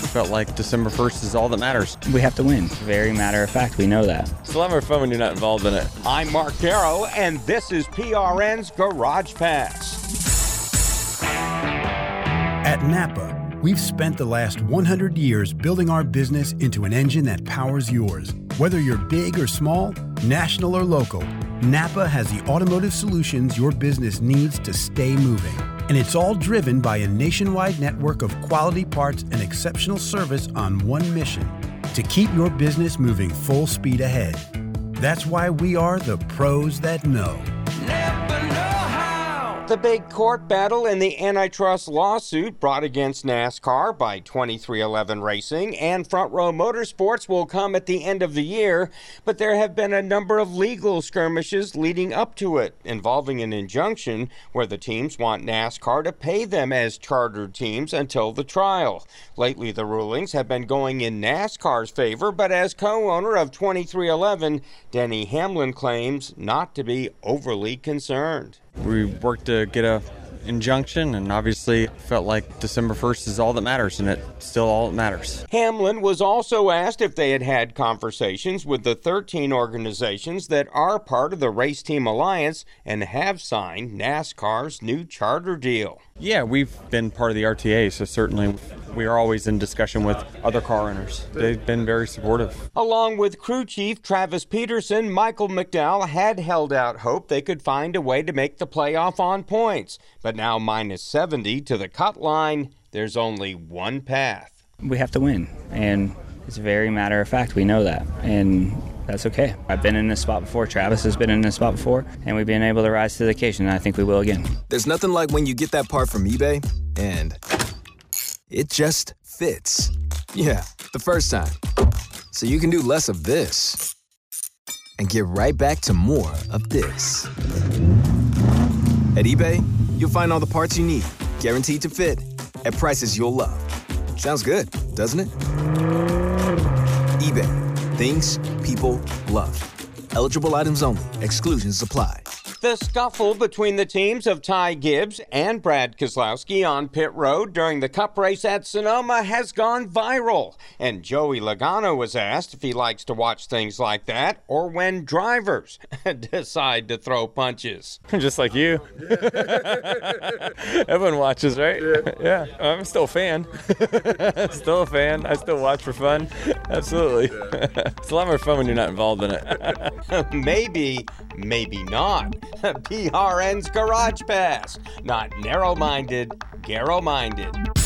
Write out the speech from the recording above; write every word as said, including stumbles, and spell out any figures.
felt like December first is all that matters. We have to win. Very matter of fact, we know that. It's a lot more fun when you're not involved in it. I'm Mark Darrow, and this is P R N's Garage Pass. At Napa, we've spent the last one hundred years building our business into an engine that powers yours. Whether you're big or small, national or local, Napa has the automotive solutions your business needs to stay moving. And it's all driven by a nationwide network of quality parts and exceptional service on one mission: to keep your business moving full speed ahead. That's why we are the pros that know. Never know how. The big court battle in the antitrust lawsuit brought against NASCAR by twenty-three eleven Racing and Front Row Motorsports will come at the end of the year, but there have been a number of legal skirmishes leading up to it, involving an injunction where the teams want NASCAR to pay them as chartered teams until the trial. Lately, the rulings have been going in NASCAR's favor, but as co-owner of twenty-three eleven, Denny Hamlin claims not to be overly concerned. We worked to get a injunction, and obviously felt like December first is all that matters, and it's still all that matters. Hamlin was also asked if they had had conversations with the thirteen organizations that are part of the Race Team Alliance and have signed NASCAR's new charter deal. Yeah, we've been part of the R T A, so certainly we are always in discussion with other car owners. They've been very supportive. Along with crew chief Travis Peterson, Michael McDowell had held out hope they could find a way to make the playoff on points. But now minus seventy to the cut line, there's only one path. We have to win, and it's a very matter of fact, we know that, and that's okay. I've been in this spot before, Travis has been in this spot before, and we've been able to rise to the occasion, and I think we will again. There's nothing like when you get that part from eBay, and it just fits. Yeah, the first time. So you can do less of this and get right back to more of this. At eBay, you'll find all the parts you need, guaranteed to fit, at prices you'll love. Sounds good, doesn't it? eBay, things people love. Eligible items only. Exclusions apply. The scuffle between the teams of Ty Gibbs and Brad Keselowski on pit road during the Cup race at Sonoma has gone viral. And Joey Logano was asked if he likes to watch things like that or when drivers decide to throw punches. Just like you. Everyone watches, right? Yeah. yeah. I'm still a fan. Still a fan. I still watch for fun. Absolutely. It's a lot more fun when you're not involved in it. Maybe, maybe not. P R N's Garage Pass. Not narrow-minded, Garrow-minded.